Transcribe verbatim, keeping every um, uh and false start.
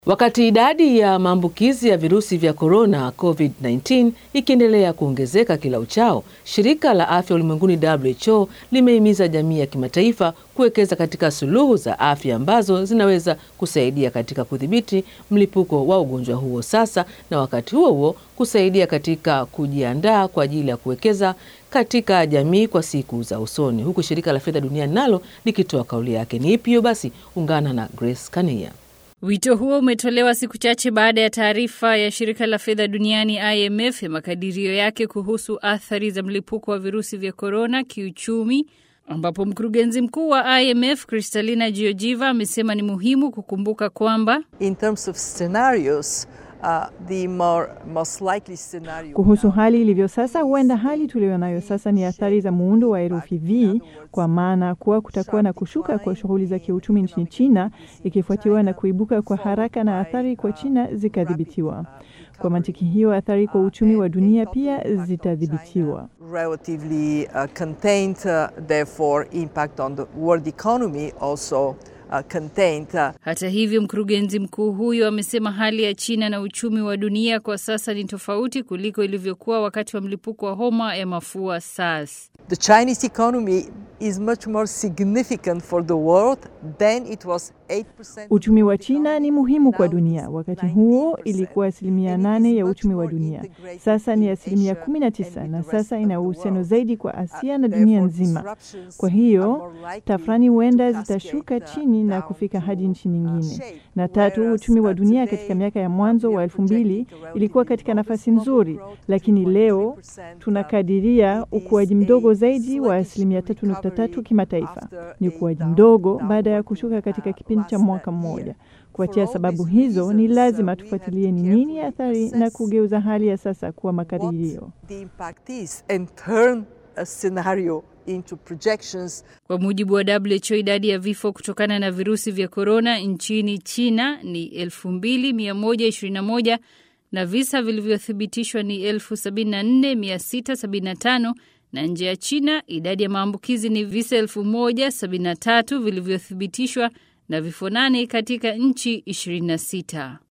Wakati idadi ya maambukizi ya virusi vya korona COVID nineteen ikiendelea kuongezeka kila uchao, shirika la afya ulimwenguni W H O limehimiza jamii ya kimataifa kuwekeza katika suluhu za afya ambazo zinaweza kusaidia katika kudhibiti mlipuko wa ugonjwa huo sasa, na wakati huo huo kusaidia katika kujiandaa kwa ajili ya kuwekeza katika jamii kwa siku za usoni, huku shirika la fedha duniani nalo likitoa kauli yake. Ni ipi hiyo? Basi ungana na Grace Kania. Wito huo umetolewa siku chache baada ya taarifa ya shirika la fedha duniani I M F ya makadirio yake kuhusu athari za mlipuko wa virusi vya korona kiuchumi, ambapo mkurugenzi mkuu wa I M F Kristalina Georgieva amesema ni muhimu kukumbuka kwamba in terms of scenarios, Uh, the more, most likely scenario kuhusu hali ilivyo sasa, huenda hali tuliyonayo sasa ni athari za muundo wa herufi V, kwa maana kuwa kutakuwa na kushuka kwa shughuli za kiuchumi nchini China, ikifuatiwa na kuibuka kwa haraka na athari kwa China zikadhibitiwa. Kwa mantiki hiyo, athari kwa uchumi wa dunia pia zitadhibitiwa. Relatively uh, contained, uh, therefore impact on the world economy also Uh, contained. Uh, Hata hivyo, mkurugenzi mkuu huyo amesema hali ya China na uchumi wa dunia kwa sasa ni tofauti kuliko ilivyokuwa wakati wa mlipuko wa homa ya mafua SARS. The Chinese economy is much more significant for the world than it was eight percent. Uchumi wa China ni muhimu kwa dunia. Wakati huo ilikuwa asilimia nane ya uchumi wa dunia. Sasa ni asilimia kumi na tisa, na sasa ina uhusiano zaidi kwa Asia na dunia nzima. Kwa hiyo, tafrani huenda zitashuka chini na kufika hadi nchi nyingine. Na tatu, uchumi wa dunia katika miaka ya mwanzo wa elfu mbili ilikuwa katika nafasi nzuri, lakini leo tunakadiria ukuaji mdogo zaidi wa asilimia tatu nukta tatu kimataifa. Ni ukuaji mdogo baada ya kushuka katika kipindi cha mwaka mmoja. Kuachia sababu hizo, ni lazima tufuatilie ni nini athari na kugeuza hali ya sasa kuwa makadirio. Into projections. Kwa mujibu wa W H O, idadi ya vifo kutokana na virusi vya korona nchini China ni elfu mbili mia moja ishirini na moja na visa vilivyothibitishwa ni elfu sabini na nne mia sita sabini na tano, na nje ya China idadi ya maambukizi ni visa elfu moja sabini na tatu vilivyothibitishwa na vifo nane katika nchi ishirini na sita.